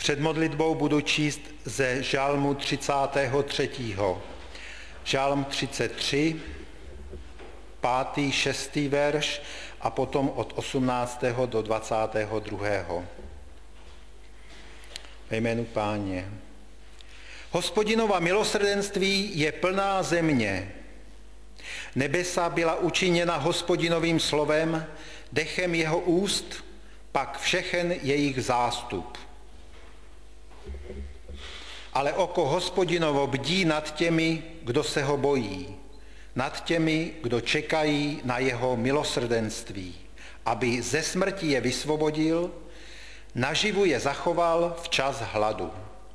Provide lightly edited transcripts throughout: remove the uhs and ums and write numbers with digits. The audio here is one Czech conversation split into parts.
Před modlitbou budu číst ze žalmu 33. Žalm 33, 5., 6. verš a potom od 18. do 22. Ve jménu Páně. Hospodinova milosrdenství je plná země. Nebesa byla učiněna Hospodinovým slovem, dechem jeho úst, pak všechen jejich zástup. Ale oko Hospodinovo bdí nad těmi, kdo se ho bojí, nad těmi, kdo čekají na jeho milosrdenství, aby ze smrti je vysvobodil, naživu je zachoval v čas hladu.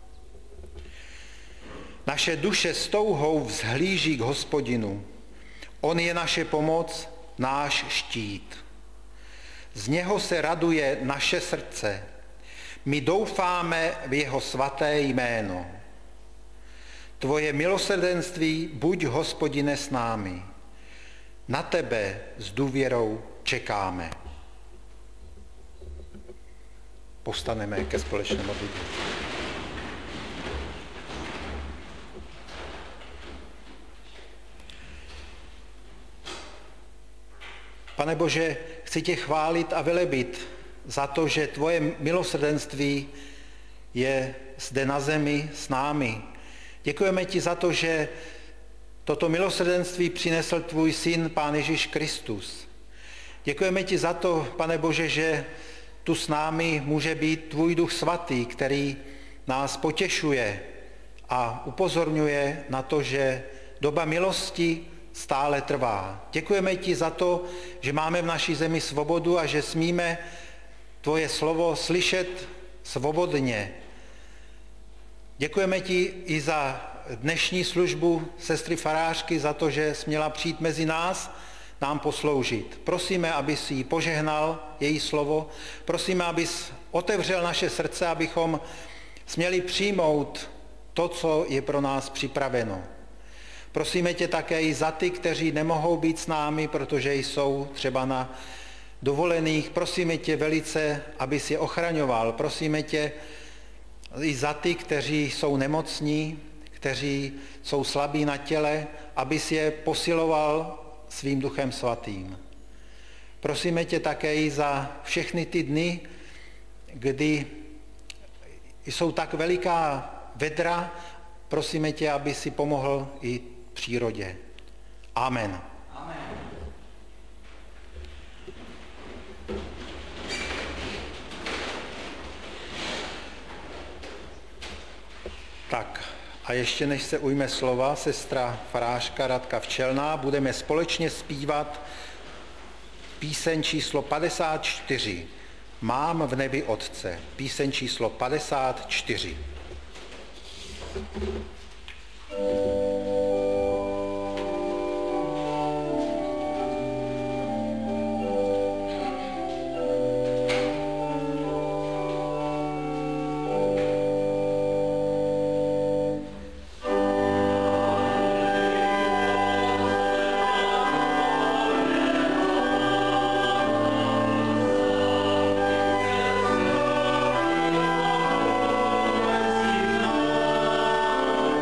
Naše duše s touhou vzhlíží k Hospodinu. On je naše pomoc, náš štít. Z něho se raduje naše srdce. My doufáme v jeho svaté jméno. Tvoje milosrdenství buď, Hospodine, s námi. Na tebe s důvěrou čekáme. Povstaneme ke společné modlitbě. Pane Bože, chci tě chválit a velebit za to, že tvoje milosrdenství je zde na zemi s námi. Děkujeme ti za to, že toto milosrdenství přinesl tvůj syn, Pán Ježíš Kristus. Děkujeme ti za to, Pane Bože, že tu s námi může být tvůj Duch Svatý, který nás potěšuje a upozorňuje na to, že doba milosti stále trvá. Děkujeme ti za to, že máme v naší zemi svobodu a že smíme tvoje slovo slyšet svobodně. Děkujeme ti i za dnešní službu sestry farářky, za to, že směla přijít mezi nás, nám posloužit. Prosíme, abys jí požehnal její slovo. Prosíme, abys otevřel naše srdce, abychom směli přijmout to, co je pro nás připraveno. Prosíme tě také i za ty, kteří nemohou být s námi, protože jsou třeba na dovolených. Prosíme tě velice, abys je ochraňoval. Prosíme tě i za ty, kteří jsou nemocní, kteří jsou slabí na těle, abys je posiloval svým Duchem Svatým. Prosíme tě také i za všechny ty dny, kdy jsou tak veliká vedra. Prosíme tě, aby si pomohl i přírodě. Amen. Amen. Tak a ještě než se ujme slova sestra farářka Radka Včelná, budeme společně zpívat píseň číslo 54. Mám v nebi Otce. Píseň číslo 54. Amen.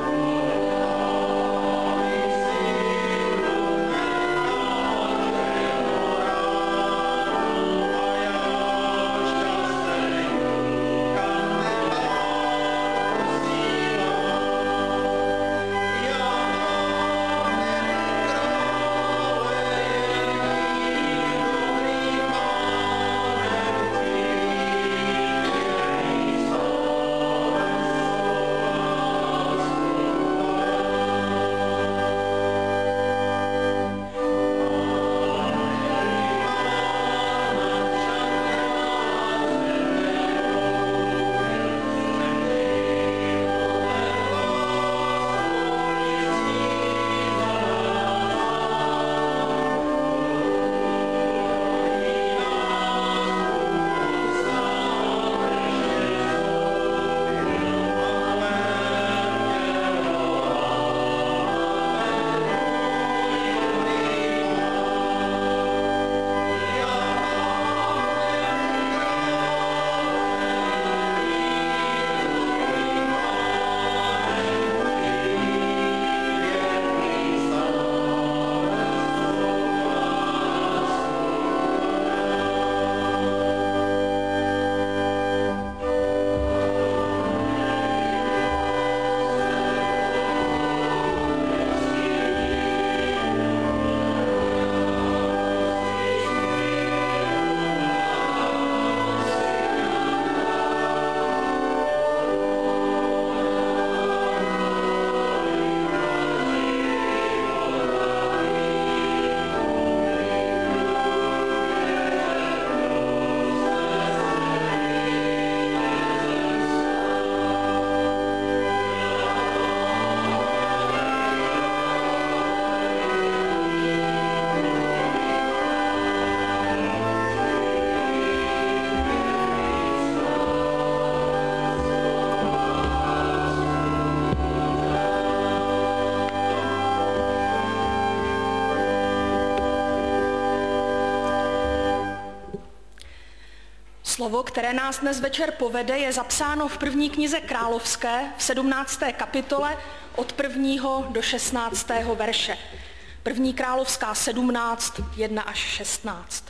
Slovo, které nás dnes večer povede, je zapsáno v první knize Královské v 17. kapitole od 1. do 16. verše. První Královská 17, 1 až 16.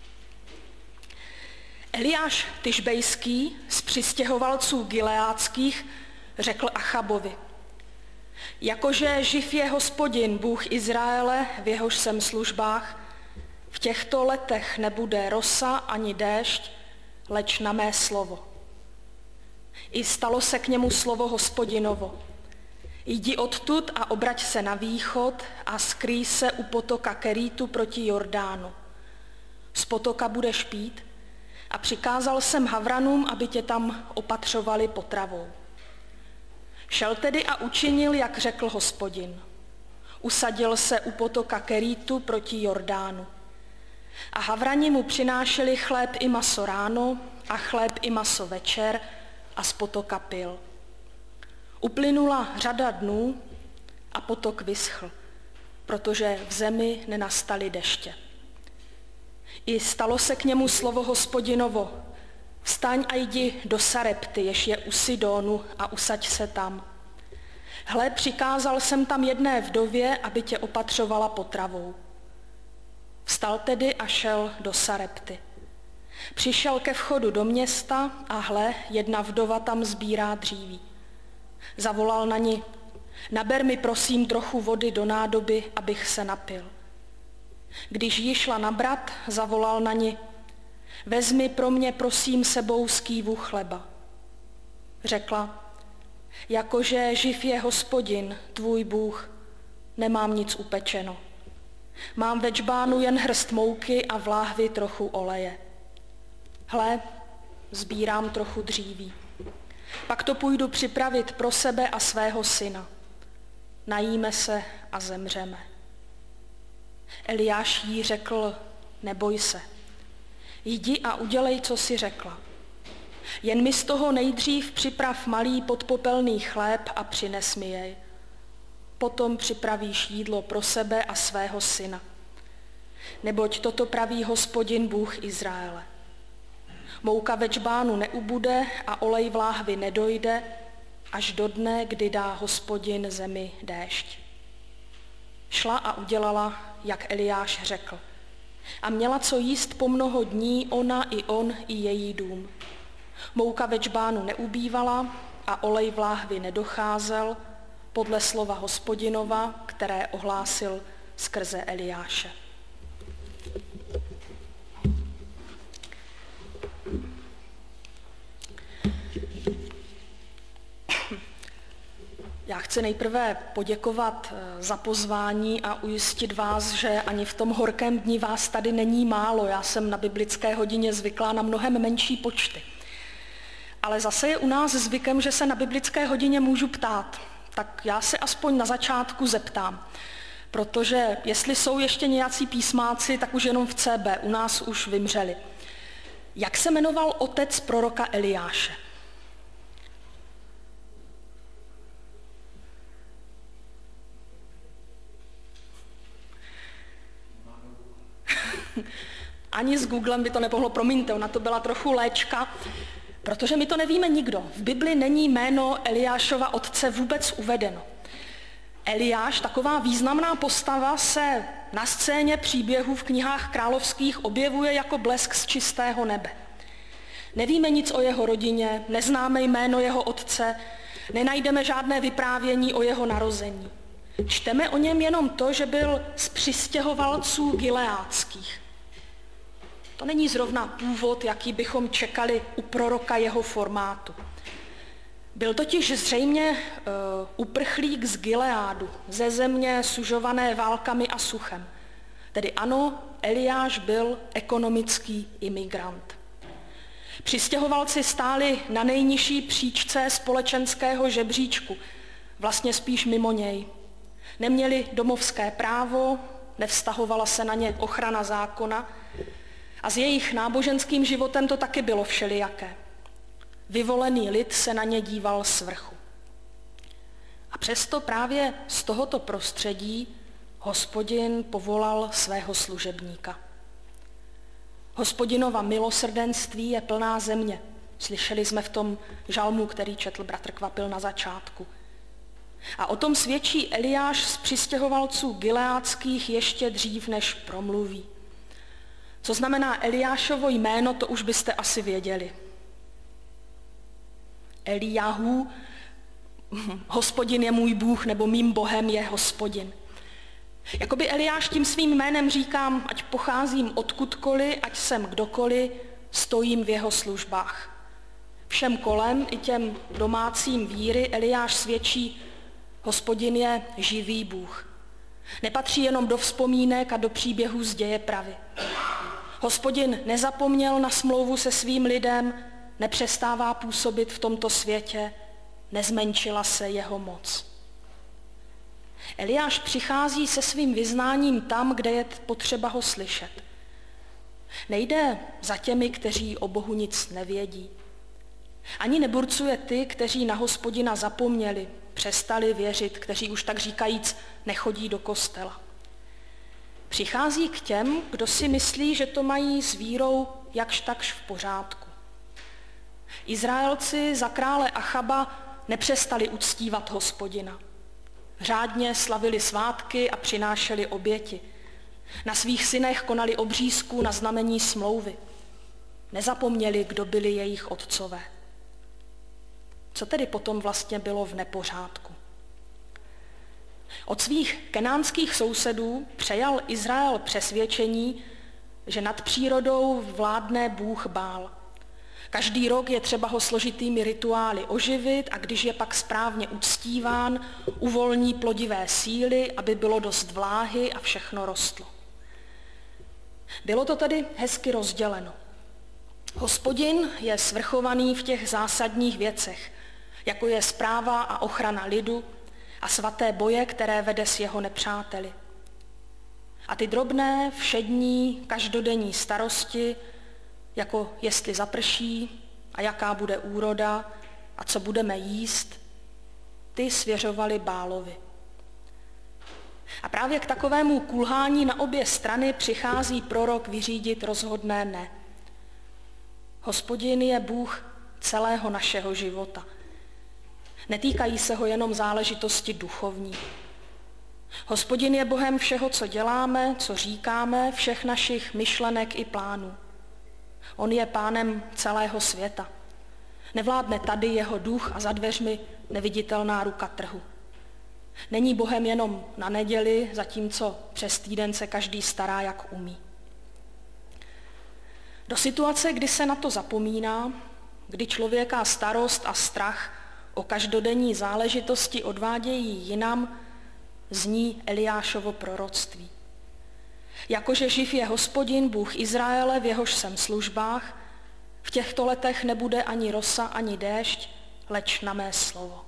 Eliáš Tišbejský z přistěhovalců gileádských řekl Achabovi: Jakože živ je Hospodin, Bůh Izraele, v jehož jsem službách, v těchto letech nebude rosa ani déšť, leč na mé slovo. I stalo se k němu slovo Hospodinovo. Jdi odtud a obrať se na východ a skrýj se u potoka Kerítu proti Jordánu. Z potoka budeš pít a přikázal jsem Havranům, aby tě tam opatřovali potravou. Šel tedy a učinil, jak řekl Hospodin. Usadil se u potoka Kerítu proti Jordánu. A Havrani mu přinášeli chléb i maso ráno a chléb i maso večer a z potoka pil. Uplynula řada dnů a potok vyschl, protože v zemi nenastaly deště. I stalo se k němu slovo Hospodinovo: Vstaň a jdi do Sarepty, jež je u Sidónu, a usaď se tam. Hle, přikázal jsem tam jedné vdově, aby tě opatřovala potravou. Vstal tedy a šel do Sarepty. Přišel ke vchodu do města a hle, jedna vdova tam sbírá dříví. Zavolal na ni: Naber mi prosím trochu vody do nádoby, abych se napil. Když jí šla nabrat, zavolal na ni: Vezmi pro mě prosím sebou skývu chleba. Řekla: Jakože živ je Hospodin, tvůj Bůh, nemám nic upečeno. Mám ve džbánu jen hrst mouky a v láhvi trochu oleje. Hle, sbírám trochu dříví. Pak to půjdu připravit pro sebe a svého syna. Najíme se a zemřeme. Eliáš jí řekl: Neboj se. Jdi a udělej, co jsi řekla. Jen mi z toho nejdřív připrav malý podpopelný chléb a přines mi jej. Potom připravíš jídlo pro sebe a svého syna. Neboť toto praví Hospodin, Bůh Izraele. Mouka ve džbánu neubude a olej v láhvi nedojde, až do dne, kdy dá Hospodin zemi déšť. Šla a udělala, jak Eliáš řekl. A měla co jíst po mnoho dní, ona i on i její dům. Mouka ve džbánu neubývala a olej v láhvi nedocházel, podle slova Hospodinova, které ohlásil skrze Eliáše. Já chci nejprve poděkovat za pozvání a ujistit vás, že ani v tom horkém dni vás tady není málo. Já jsem na biblické hodině zvyklá na mnohem menší počty. Ale zase je u nás zvykem, že se na biblické hodině můžu ptát. Tak já se aspoň na začátku zeptám, protože jestli jsou ještě nějací písmáci, tak už jenom v CB, u nás už vymřeli. Jak se jmenoval otec proroka Eliáše? Ani s Googlem by to nepohlo, promiňte, ona to byla trochu léčka, protože my to nevíme nikdo. V Bibli není jméno Eliášova otce vůbec uvedeno. Eliáš, taková významná postava, se na scéně příběhů v knihách královských objevuje jako blesk z čistého nebe. Nevíme nic o jeho rodině, neznáme jméno jeho otce, nenajdeme žádné vyprávění o jeho narození. Čteme o něm jenom to, že byl z přistěhovalců gileádských. To není zrovna původ, jaký bychom čekali u proroka jeho formátu. Byl totiž zřejmě uprchlík z Gileádu, ze země sužované válkami a suchem. Tedy ano, Eliáš byl ekonomický imigrant. Přistěhovalci stáli na nejnižší příčce společenského žebříčku, vlastně spíš mimo něj. Neměli domovské právo, nevztahovala se na ně ochrana zákona a s jejich náboženským životem to taky bylo všelijaké. Vyvolený lid se na ně díval svrchu. A přesto právě z tohoto prostředí Hospodin povolal svého služebníka. Hospodinova milosrdenství je plná země. Slyšeli jsme v tom žalmu, který četl bratr Kvapil na začátku. A o tom svědčí Eliáš z přistěhovalců gileádských ještě dřív, než promluví. Co znamená Eliášovo jméno, to už byste asi věděli. Eliáhu, Hospodin je můj Bůh, nebo mým Bohem je Hospodin. Jakoby Eliáš tím svým jménem říkám, ať pocházím odkudkoliv, ať jsem kdokoliv, stojím v jeho službách. Všem kolem, i těm domácím víry, Eliáš svědčí, Hospodin je živý Bůh. Nepatří jenom do vzpomínek a do příběhů z děje pravy. Hospodin nezapomněl na smlouvu se svým lidem, nepřestává působit v tomto světě, nezmenšila se jeho moc. Eliáš přichází se svým vyznáním tam, kde je potřeba ho slyšet. Nejde za těmi, kteří o Bohu nic nevědí. Ani neburcuje ty, kteří na Hospodina zapomněli, přestali věřit, kteří už tak říkajíc nechodí do kostela. Přichází k těm, kdo si myslí, že to mají s vírou jakž takž v pořádku. Izraelci za krále Achaba nepřestali uctívat Hospodina. Řádně slavili svátky a přinášeli oběti. Na svých synech konali obřízku na znamení smlouvy. Nezapomněli, kdo byli jejich otcové. Co tedy potom vlastně bylo v nepořádku? Od svých kenánských sousedů přejal Izrael přesvědčení, že nad přírodou vládne Bůh Bál. Každý rok je třeba ho složitými rituály oživit a když je pak správně uctíván, uvolní plodivé síly, aby bylo dost vláhy a všechno rostlo. Bylo to tedy hezky rozděleno. Hospodin je svrchovaný v těch zásadních věcech, jako je správa a ochrana lidu a svaté boje, které vede s jeho nepřáteli. A ty drobné, všední, každodenní starosti, jako jestli zaprší a jaká bude úroda a co budeme jíst, ty svěřovali Bálovi. A právě k takovému kulhání na obě strany přichází prorok vyřídit rozhodné ne. Hospodin je Bůh celého našeho života. Netýkají se ho jenom záležitosti duchovní. Hospodin je Bohem všeho, co děláme, co říkáme, všech našich myšlenek i plánů. On je pánem celého světa. Nevládne tady jeho duch a za dveřmi neviditelná ruka trhu. Není Bohem jenom na neděli, zatímco přes týden se každý stará, jak umí. Do situace, kdy se na to zapomíná, kdy člověka starost a strach o každodenní záležitosti odvádějí jinam, zní Eliášovo proroctví. Jakože živ je Hospodin, Bůh Izraele, v jehož jsem službách, v těchto letech nebude ani rosa, ani déšť, leč na mé slovo.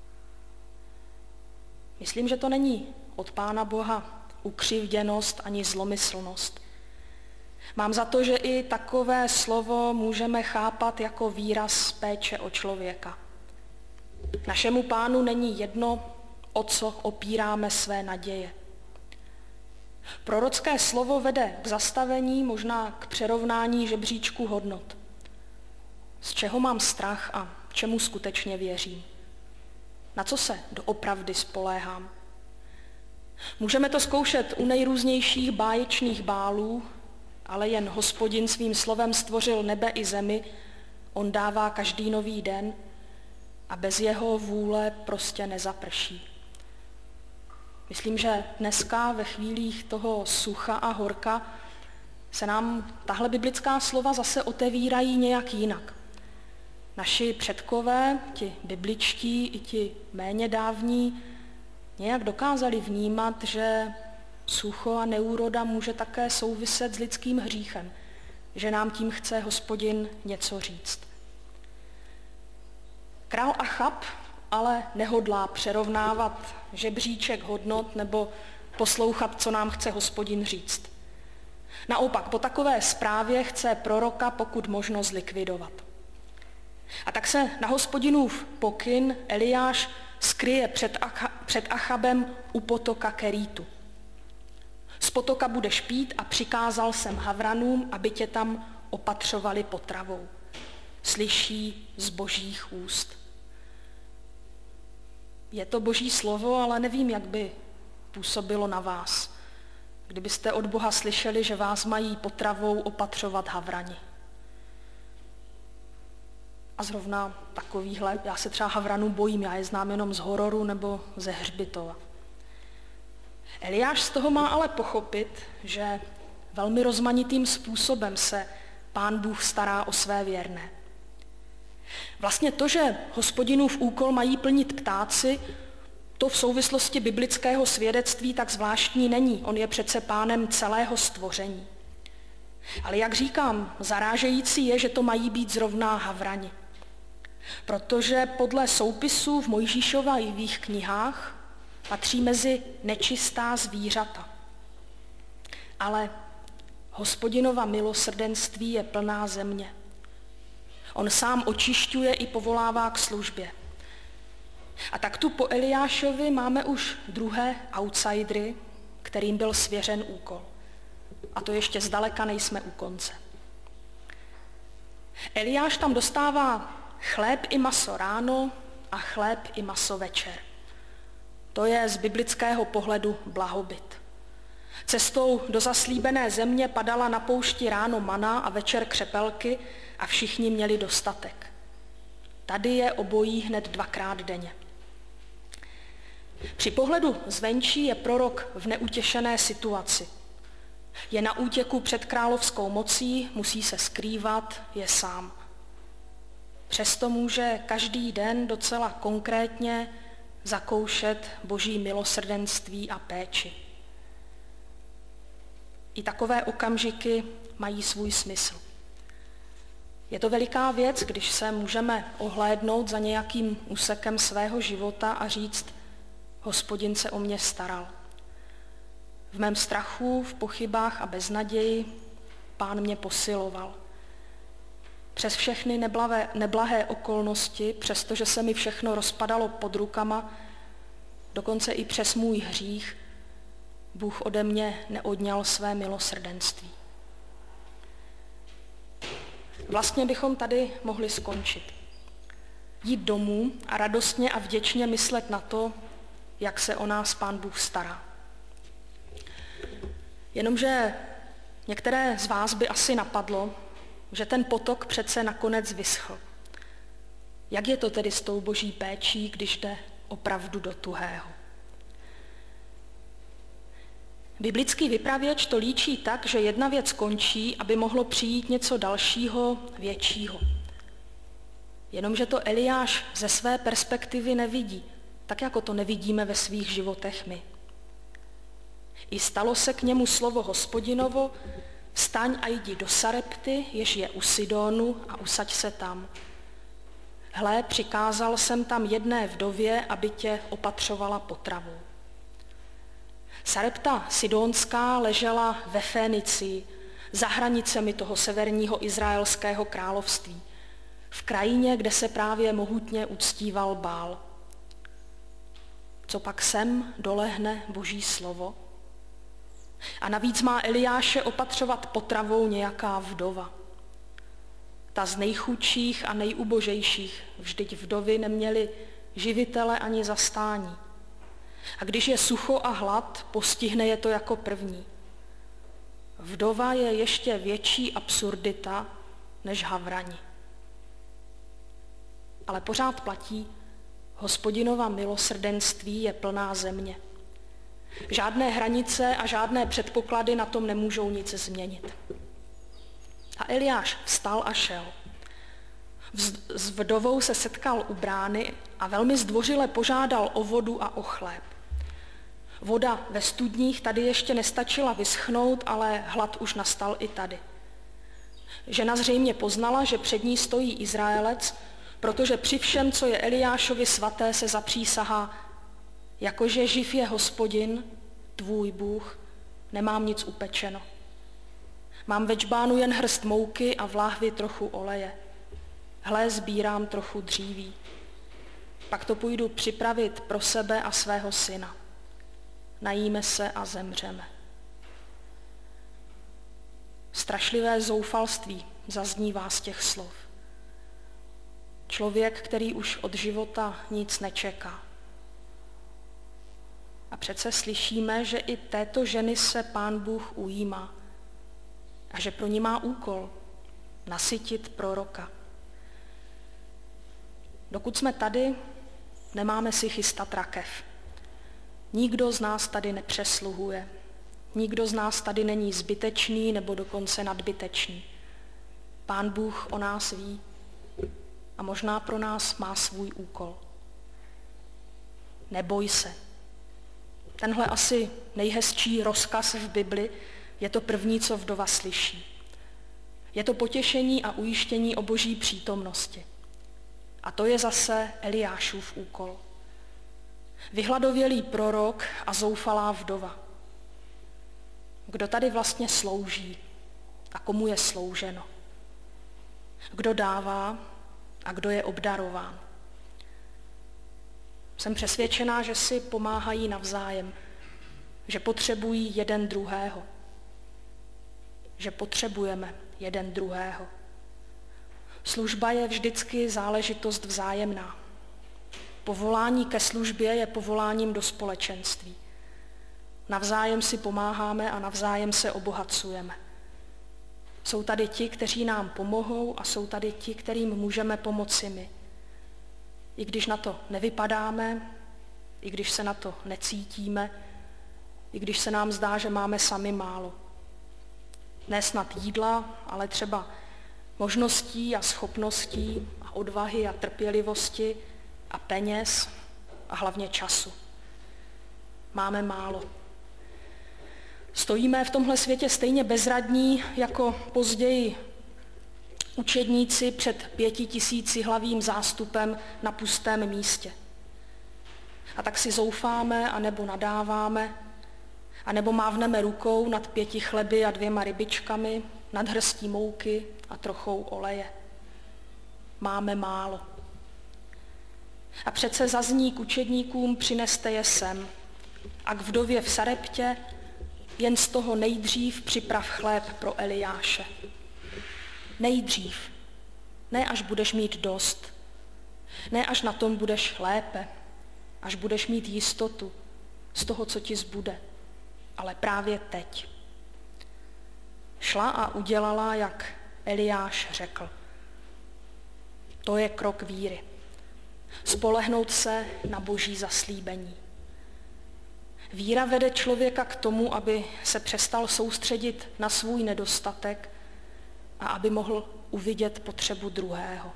Myslím, že to není od Pána Boha ukřivděnost ani zlomyslnost. Mám za to, že i takové slovo můžeme chápat jako výraz péče o člověka. Našemu Pánu není jedno, o co opíráme své naděje. Prorocké slovo vede k zastavení, možná k přerovnání žebříčku hodnot. Z čeho mám strach a čemu skutečně věřím? Na co se doopravdy spoléhám? Můžeme to zkoušet u nejrůznějších báječných bálů, ale jen Hospodin svým slovem stvořil nebe i zemi, on dává každý nový den a bez jeho vůle prostě nezaprší. Myslím, že dneska ve chvílích toho sucha a horka se nám tahle biblická slova zase otevírají nějak jinak. Naši předkové, ti bibličtí i ti méně dávní, nějak dokázali vnímat, že sucho a neúroda může také souviset s lidským hříchem, že nám tím chce Hospodin něco říct. Král Achab ale nehodlá přerovnávat žebříček hodnot nebo poslouchat, co nám chce Hospodin říct. Naopak, po takové zprávě chce proroka pokud možno zlikvidovat. A tak se na Hospodinův pokyn Eliáš skryje před Achabem u potoka Kerítu. Z potoka budeš pít a přikázal jsem havranům, aby tě tam opatřovali potravou. Slyší z božích úst. Je to boží slovo, ale nevím, jak by působilo na vás, kdybyste od Boha slyšeli, že vás mají potravou opatřovat havrani. A zrovna takovýhle, já se třeba havranů bojím, já je znám jenom z hororu nebo ze hřbitova. Eliáš z toho má ale pochopit, že velmi rozmanitým způsobem se Pán Bůh stará o své věrné. Vlastně to, že Hospodinův úkol mají plnit ptáci, to v souvislosti biblického svědectví tak zvláštní není. On je přece pánem celého stvoření. Ale jak říkám, zarážející je, že to mají být zrovna havrani. Protože podle soupisů v Mojžíšových knihách patří mezi nečistá zvířata. Ale Hospodinova milosrdenství je plná země. On sám očišťuje i povolává k službě. A tak tu po Eliášovi máme už druhé outsidery, kterým byl svěřen úkol. A to ještě zdaleka nejsme u konce. Eliáš tam dostává chléb i maso ráno a chléb i maso večer. To je z biblického pohledu blahobyt. Cestou do zaslíbené země padala na poušti ráno mana a večer křepelky a všichni měli dostatek. Tady je obojí hned dvakrát denně. Při pohledu zvenčí je prorok v neutěšené situaci. Je na útěku před královskou mocí, musí se skrývat, je sám. Přesto může každý den docela konkrétně zakoušet boží milosrdenství a péči. I takové okamžiky mají svůj smysl. Je to veliká věc, když se můžeme ohlédnout za nějakým úsekem svého života a říct, Hospodin se o mě staral. V mém strachu, v pochybách a beznaději Pán mě posiloval. Přes všechny neblahé okolnosti, přestože se mi všechno rozpadalo pod rukama, dokonce i přes můj hřích, Bůh ode mě neodňal své milosrdenství. Vlastně bychom tady mohli skončit. Jít domů a radostně a vděčně myslet na to, jak se o nás Pán Bůh stará. Jenomže některé z vás by asi napadlo, že ten potok přece nakonec vyschl. Jak je to tedy s tou boží péčí, když jde opravdu do tuhého? Biblický vypravěč to líčí tak, že jedna věc končí, aby mohlo přijít něco dalšího, většího. Jenomže to Eliáš ze své perspektivy nevidí, tak jako to nevidíme ve svých životech my. I stalo se k němu slovo Hospodinovo, vstaň a jdi do Sarepty, jež je u Sidonu, a usaď se tam. Hle, přikázal jsem tam jedné vdově, aby tě opatřovala potravou. Sarepta Sidonská ležela ve Fénicii, za hranicemi toho severního izraelského království, v krajině, kde se právě mohutně uctíval Bál. Co pak sem dolehne boží slovo? A navíc má Eliáše opatřovat potravou nějaká vdova. Ta z nejchudších a nejubožejších, vždyť vdovy neměly živitele ani zastání. A když je sucho a hlad, postihne je to jako první. Vdova je ještě větší absurdita než havrani. Ale pořád platí, Hospodinova milosrdenství je plná země. Žádné hranice a žádné předpoklady na tom nemůžou nic změnit. A Eliáš vstal a šel. S vdovou se setkal u brány a velmi zdvořile požádal o vodu a o chléb. Voda ve studních tady ještě nestačila vyschnout, ale hlad už nastal i tady. Žena zřejmě poznala, že před ní stojí Izraelec, protože při všem, co je Eliášovi svaté, se zapřísahá, jakože živ je Hospodin, tvůj Bůh, nemám nic upečeno. Mám ve džbánu jen hrst mouky a v láhvi trochu oleje. Hle, sbírám trochu dříví. Pak to půjdu připravit pro sebe a svého syna. Najíme se a zemřeme. Strašlivé zoufalství zaznívá z těch slov. Člověk, který už od života nic nečeká. A přece slyšíme, že i této ženy se Pán Bůh ujímá a že pro ní má úkol nasytit proroka. Dokud jsme tady, nemáme si chystat rakev. Nikdo z nás tady nepřesluhuje. Nikdo z nás tady není zbytečný nebo dokonce nadbytečný. Pán Bůh o nás ví a možná pro nás má svůj úkol. Neboj se. Tenhle asi nejhezčí rozkaz v Bibli je to první, co vdova slyší. Je to potěšení a ujištění o Boží přítomnosti. A to je zase Eliášův úkol. Vyhladovělý prorok a zoufalá vdova. Kdo tady vlastně slouží a komu je slouženo? Kdo dává a kdo je obdarován? Jsem přesvědčená, že si pomáhají navzájem, že potřebují jeden druhého, že potřebujeme jeden druhého. Služba je vždycky záležitost vzájemná. Povolání ke službě je povoláním do společenství. Navzájem si pomáháme a navzájem se obohacujeme. Jsou tady ti, kteří nám pomohou a jsou tady ti, kterým můžeme pomoci my. I když na to nevypadáme, i když se na to necítíme, i když se nám zdá, že máme sami málo. Ne snad jídla, ale třeba možností a schopností a odvahy a trpělivosti a peněz a hlavně času. Máme málo. Stojíme v tomhle světě stejně bezradní, jako později učedníci před 5000hlavým zástupem na pustém místě. A tak si zoufáme, anebo nadáváme, anebo mávneme rukou nad 5 chleby a 2 rybičkami, nad hrstí mouky a trochou oleje. Máme málo. A přece zazní k učedníkům: přineste je sem. A k vdově v Sareptě: jen z toho nejdřív připrav chléb pro Eliáše. Nejdřív. Ne až budeš mít dost. Ne až na tom budeš lépe. Až budeš mít jistotu z toho, co ti zbude. Ale právě teď. Šla a udělala, jak Eliáš řekl. To je krok víry. Spolehnout se na Boží zaslíbení. Víra vede člověka k tomu, aby se přestal soustředit na svůj nedostatek a aby mohl uvidět potřebu druhého.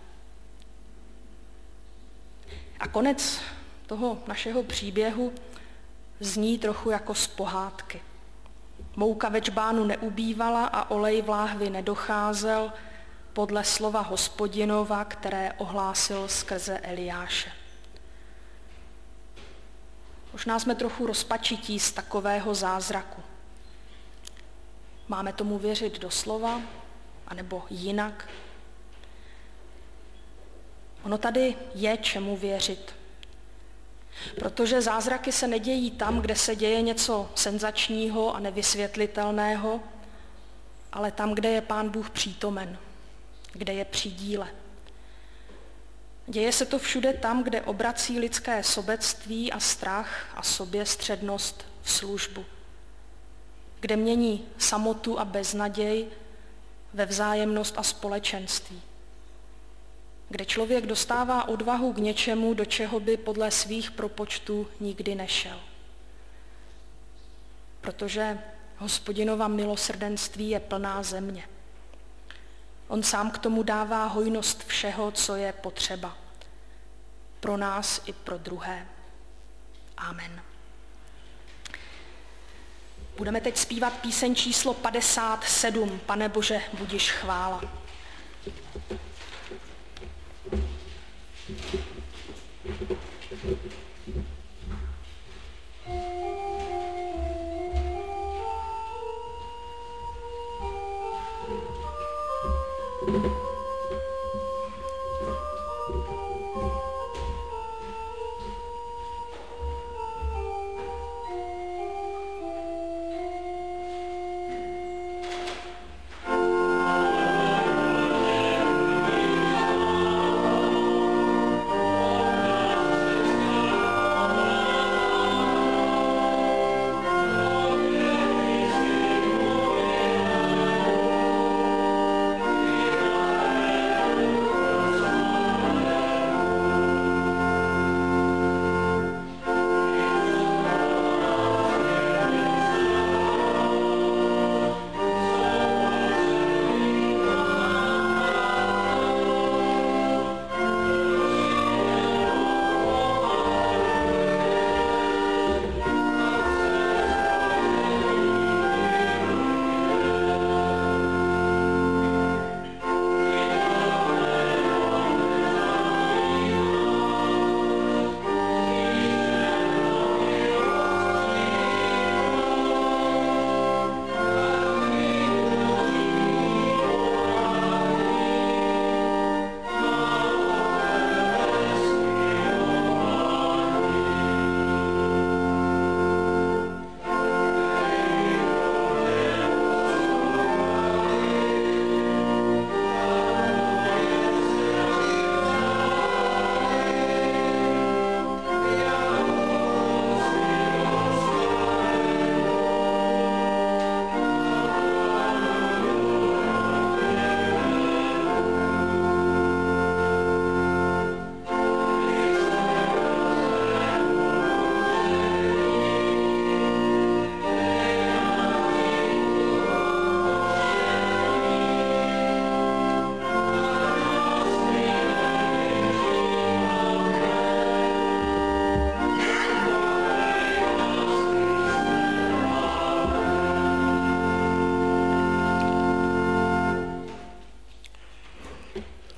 A konec toho našeho příběhu zní trochu jako z pohádky. Mouka ve džbánu neubývala a olej v láhvi nedocházel podle slova Hospodinova, které ohlásil skrze Eliáše. Možná jsme trochu rozpačití z takového zázraku. Máme tomu věřit doslova, anebo jinak? Ono tady je čemu věřit. Protože zázraky se nedějí tam, kde se děje něco senzačního a nevysvětlitelného, ale tam, kde je Pán Bůh přítomen, kde je při díle. Děje se to všude tam, kde obrací lidské sobectví a strach a soběstřednost v službu. Kde mění samotu a beznaděj ve vzájemnost a společenství. Kde člověk dostává odvahu k něčemu, do čeho by podle svých propočtů nikdy nešel. Protože Hospodinova milosrdenství je plná země. On sám k tomu dává hojnost všeho, co je potřeba. Pro nás i pro druhé. Amen. Budeme teď zpívat píseň číslo 57. Pane Bože, budiš chvála.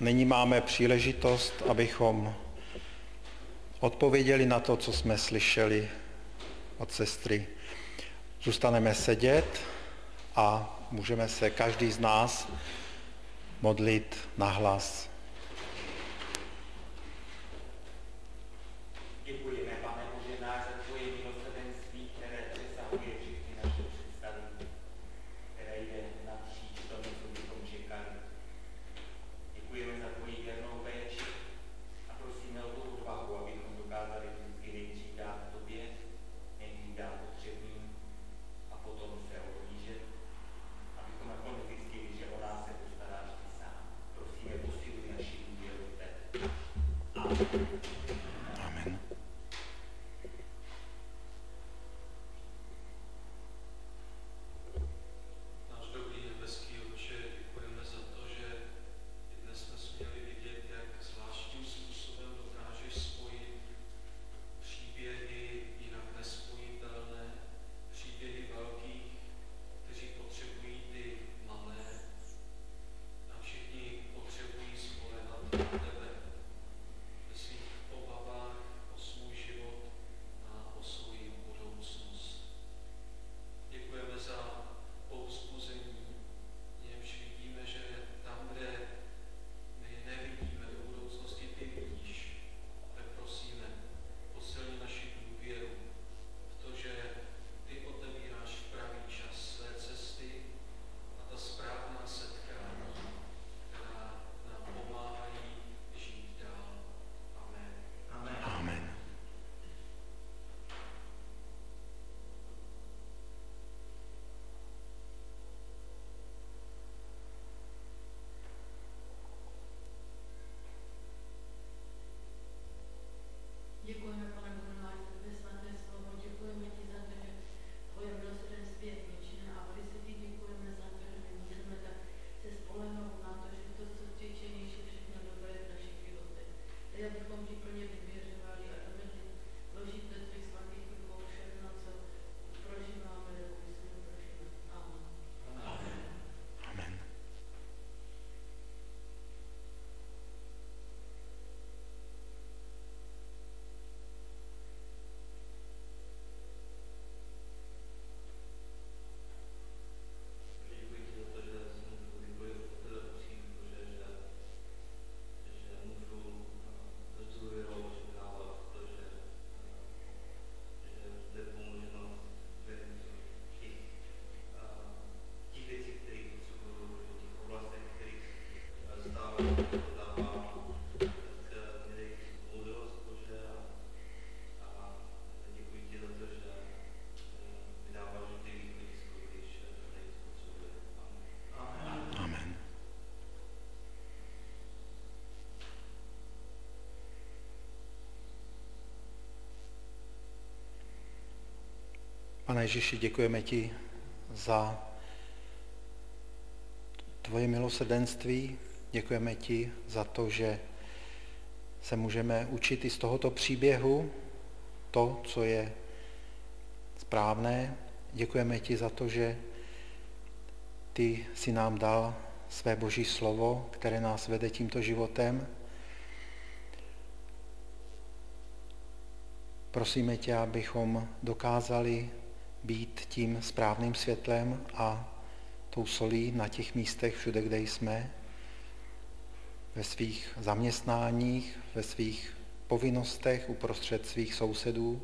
nyní máme příležitost, abychom odpověděli na to, co jsme slyšeli od sestry. Zůstaneme sedět a můžeme se každý z nás modlit nahlas. Děkujeme, Pane Bože náš, za tvoje milosrdenství, které přesahuje všechny naše představy, které jde napříč tomu, co bychom čekali. Děkujeme za tvoji věrnou péči a prosíme o tu odvahu, abychom dokázali vždycky nejdřív dát tobě, nejdřív dát potřebným a potom se odhlížet, abychom nakonec zjistili, že o nás se postaráš ty sám. Prosíme, posiluj naši důvěru v tebe. Amen. Náš dobrý nebeský Otče, děkujeme za to, že i dnes jsme směli vidět, jak zvláštním způsobem dokážeš spojit příběhy jinak nespojitelné, příběhy velkých, kteří potřebují ty malé a všichni potřebují spoléhat na tebe ve svých obavách o svůj život a o svou budoucnost. Děkujeme za povzbuzení, v němž vidíme, že tam, kde my nevidíme do budoucnosti, ty vidíš, tak prosíme, posilni naši důvěru v to, že ty otevíráš v pravý čas své cesty a ta správná setkání, která nám pomáhají žít dál. Amen. Amen. Děkujeme, Pane Bože náš, za tvé svaté slovo. Děkujeme ti za to, že tvoje milosrdenství je věčné a velice ti děkujeme za to, že my můžeme tak se spolehnout na to, že to, co tě činíš, je všechno dobré v našich životech. Tak abychom ti plně vyvěřovali a dovedli vložit do tvých svatých rukou všechno, co prožíváme, nebo musíme prožívat. Amen. Amen. Děkuji ti za to, že jsem kdykoliv od tebe musím, že můžu s důvěrou očekávat to, že zde pomoženo těch věcí, které potřebuju, v těch oblastech, kterých stále dávám, tak mě dej moudrost, Bože, a děkuji ti za to, že mi dáváš vždy východisko, když to nejvíc potřebuje. Amen. Amen. Pane Ježíši, děkujeme ti za tvoje milosrdenství, děkujeme ti za to, že se můžeme učit i z tohoto příběhu to, co je správné. Děkujeme ti za to, že ty si nám dal své Boží slovo, které nás vede tímto životem. Prosíme tě, abychom dokázali být tím správným světlem a tou solí na těch místech všude, kde jsme, ve svých zaměstnáních, ve svých povinnostech uprostřed svých sousedů.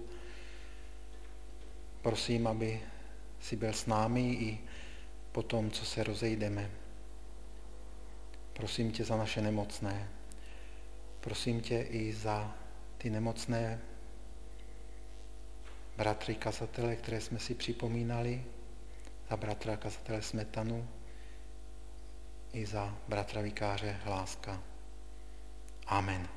Prosím, aby si byl s námi i po tom, co se rozejdeme. Prosím tě za naše nemocné. Prosím tě i za ty nemocné bratry kazatele, které jsme si připomínali, za bratra kazatele Smetanu i za bratra vikáře Hláska. Amen.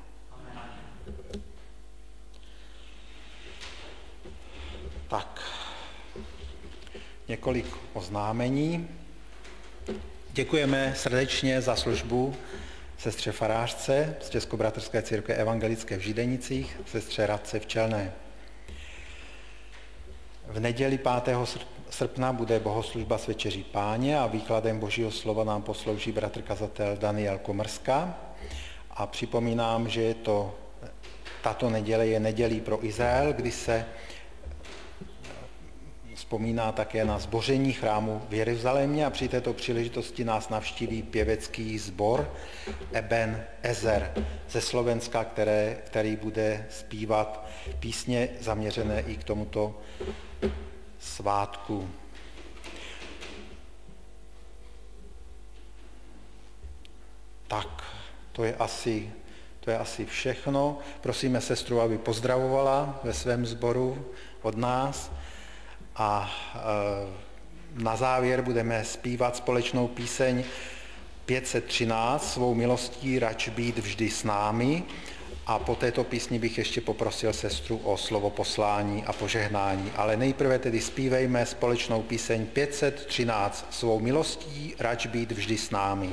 Tak, několik oznámení. Děkujeme srdečně za službu sestře farářce z Českobratrské církve evangelické v Židenicích, sestře Radce v Čelné. V neděli 5. srpna bude bohoslužba s večeří Páně a výkladem Božího slova nám poslouží bratr kazatel Daniel Komrska. A připomínám, že tato neděle je nedělí pro Izrael, kdy se vzpomíná také na zboření chrámu v Jeruzalémě a při této příležitosti nás navštíví pěvecký sbor Eben Ezer ze Slovenska, který bude zpívat písně zaměřené i k tomuto svátku. Tak, to je asi všechno. Prosíme sestru, aby pozdravovala ve svém sboru od nás. A na závěr budeme zpívat společnou píseň 513, Svou milostí rač být vždy s námi. A po této písni bych ještě poprosil sestru o slovo poslání a požehnání. Ale nejprve tedy zpívejme společnou píseň 513, Svou milostí rač být vždy s námi.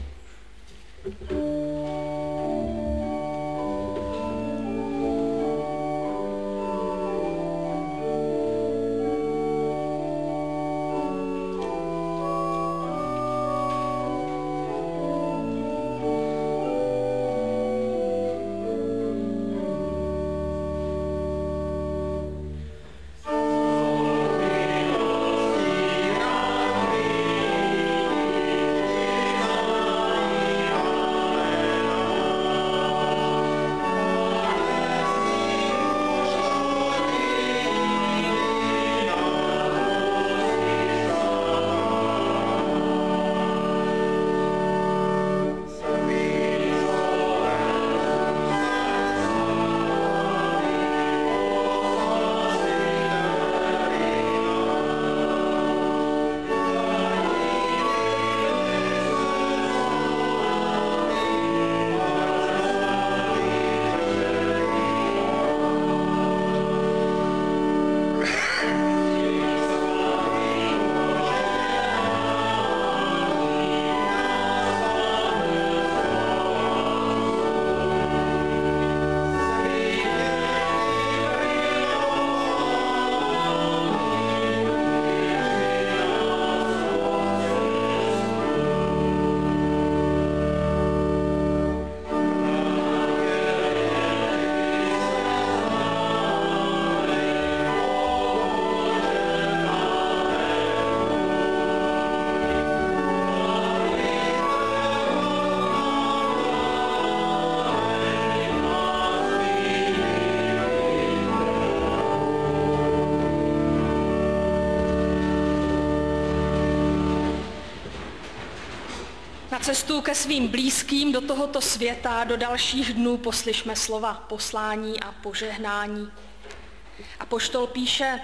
Na cestu ke svým blízkým do tohoto světa, do dalších dnů poslyšme slova poslání a požehnání. Apoštol píše: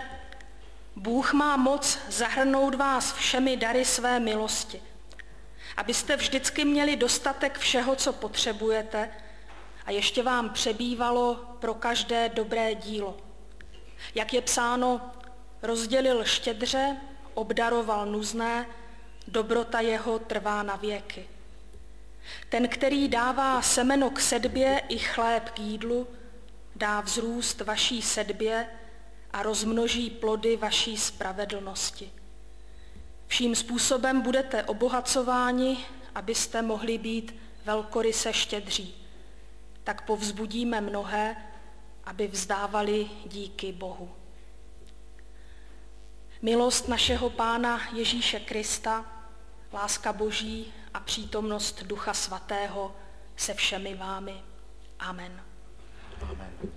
Bůh má moc zahrnout vás všemi dary své milosti, abyste vždycky měli dostatek všeho, co potřebujete, a ještě vám přebývalo pro každé dobré dílo. Jak je psáno, rozdělil štědře, obdaroval nuzné, dobrota jeho trvá na věky. Ten, který dává semeno k sedbě i chléb k jídlu, dá vzrůst vaší sedbě a rozmnoží plody vaší spravedlnosti. Vším způsobem budete obohacováni, abyste mohli být velkoryse štědří. Tak povzbudíme mnohé, aby vzdávali díky Bohu. Milost našeho Pána Ježíše Krista, láska Boží a přítomnost Ducha Svatého se všemi vámi. Amen. Amen.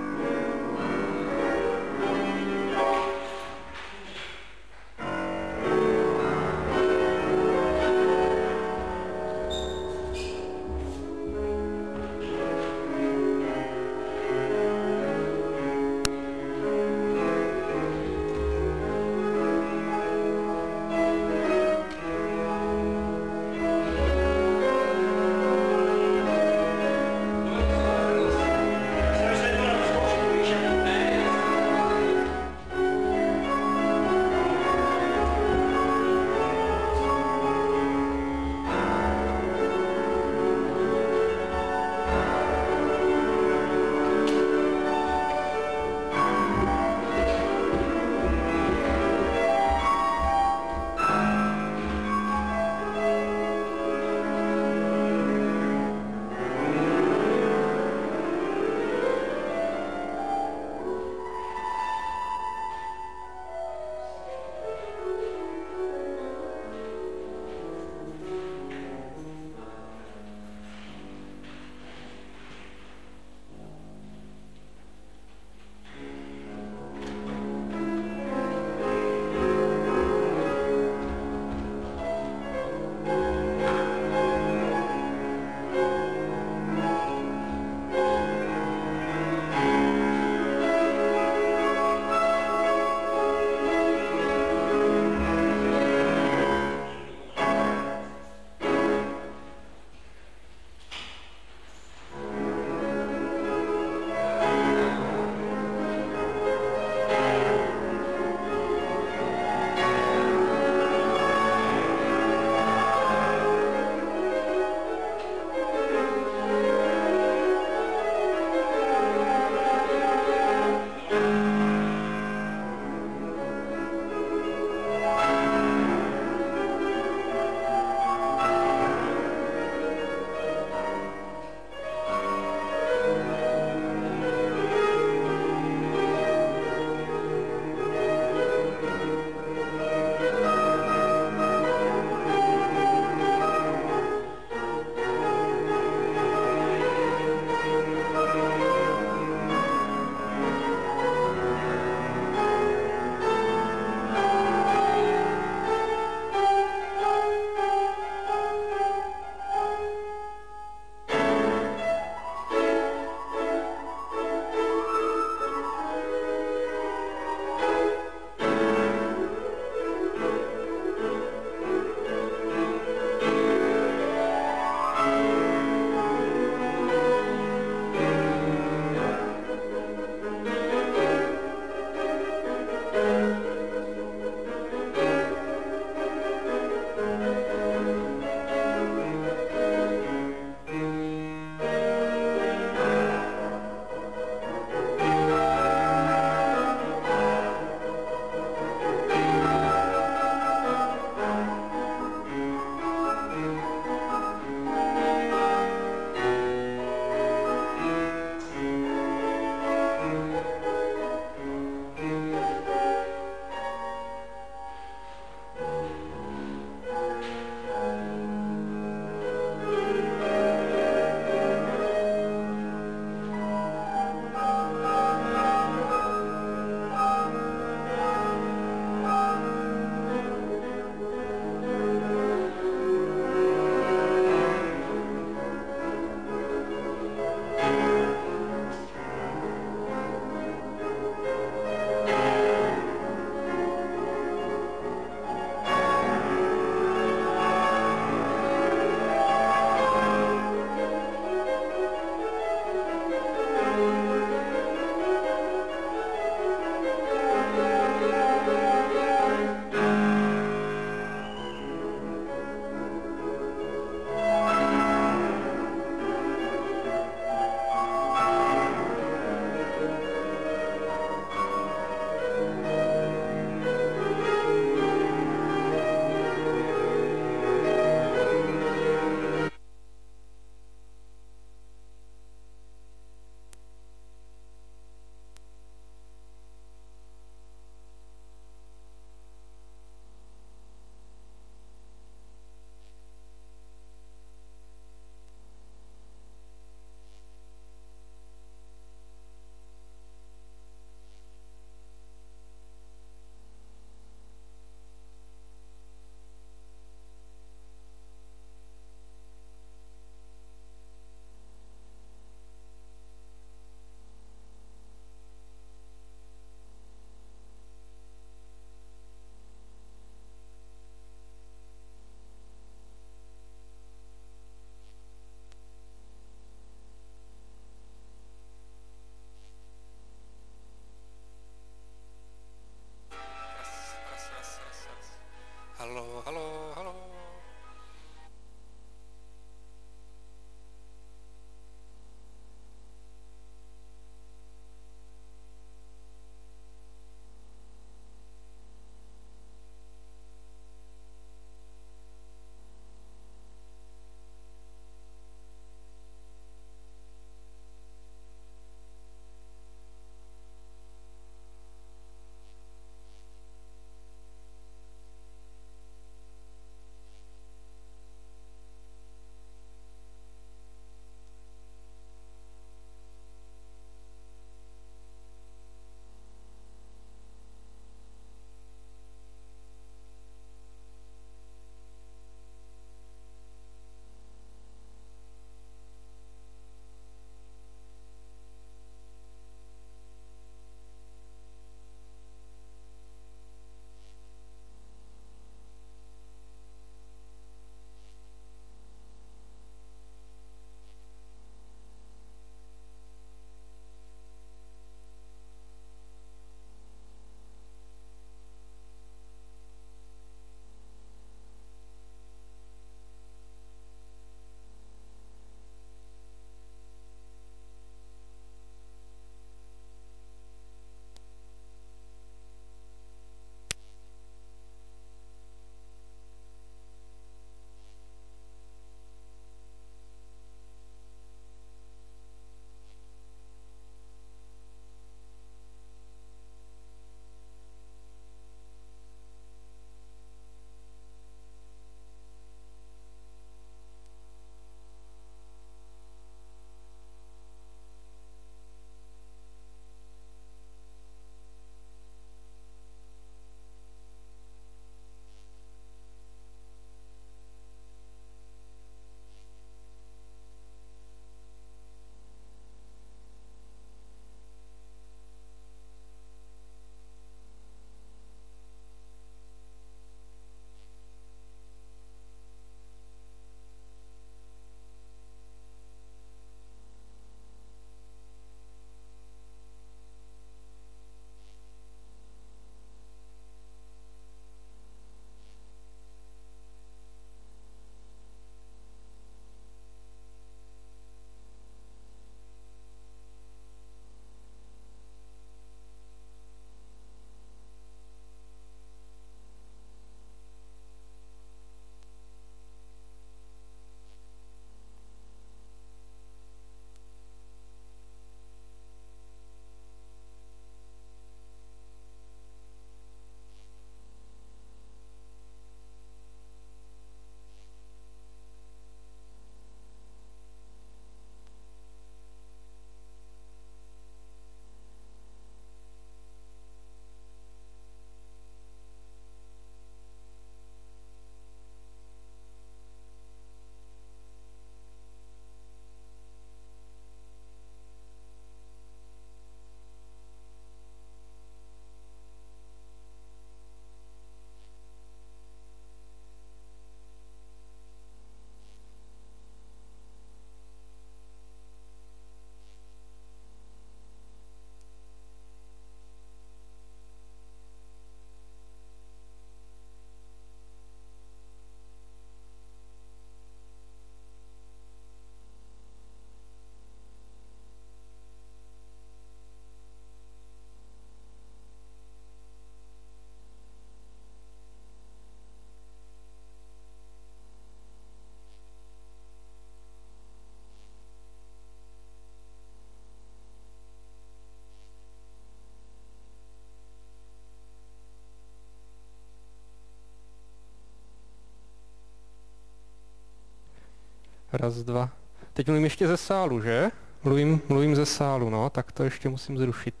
Raz, dva. Teď mluvím ještě ze sálu, že? Mluvím ze sálu, no, tak to ještě musím zrušit.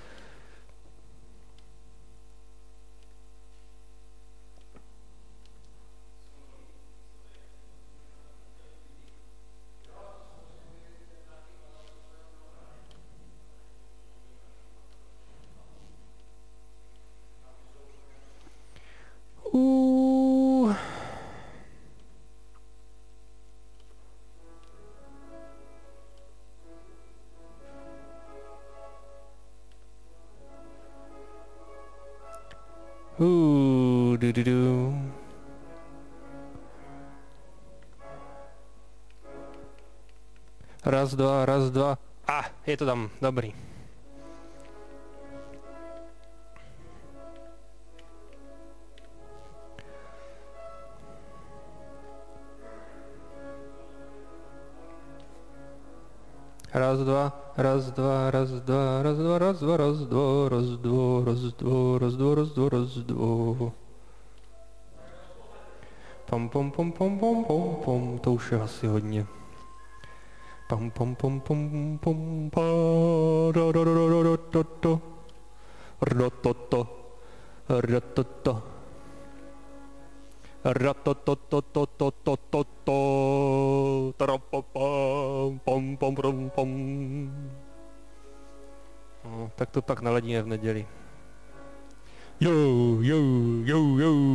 Du. Raz, dva. Je to tam, dobrý. Raz, dva. Pom, to už je asi hodně. Pom, pa, No, tak to pak naladíme v neděli. Jo.